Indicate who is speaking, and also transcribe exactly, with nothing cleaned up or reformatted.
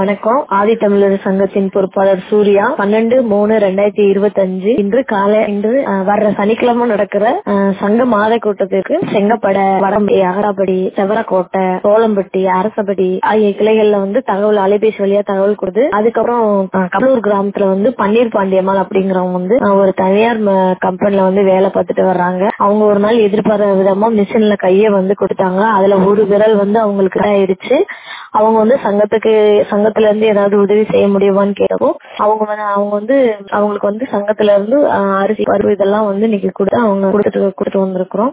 Speaker 1: வணக்கம். ஆதித்தமிழர் சங்கத்தின் பொறுப்பாளர் சூர்யா. பன்னெண்டு மூணு ரெண்டாயிரத்தி இருபத்தி அஞ்சு இன்று காலை இன்று அஹ், வர்ற சனிக்கிழமை நடக்கிற அஹ், சங்க மாத கூட்டத்திற்கு செங்கப்படை, வடம்படி, அகராப்படி, செவரக்கோட்டை, சோளம்பட்டி, அரசபடி ஆகிய கிளைகள்ல வந்து தகவல் அலைபேசி வழியா தகவல் கொடுத்து, அதுக்கப்புறம் அஹ், கப்பலூர் கிராமத்துல வந்து பன்னீர் பாண்டியம்மாள் அப்படிங்கிறவங்க வந்து அஹ், ஒரு தனியார் கம்பெனில வந்து வேலை பார்த்துட்டு வர்றாங்க. அவங்க ஒரு நாள் எதிர்பாராத விதமா மிஷின்ல கைய வந்து கொடுத்தாங்க. அதுல ஒரு விரல் வந்து அவங்களுக்கு ஆயிடுச்சு. அவங்க வந்து சங்கத்துக்கு சங்கத்துல இருந்து ஏதாவது உதவி செய்ய முடியுமான்னு கேட்டப்போ அவங்க வந்து அவங்க வந்து அவங்களுக்கு வந்து சங்கத்துல இருந்து அஹ், அரிசி பருவம் இதெல்லாம் வந்து இன்னைக்கு கொடுத்து அவங்க கொடுத்துட்டு கொடுத்து வந்திருக்கிறோம்.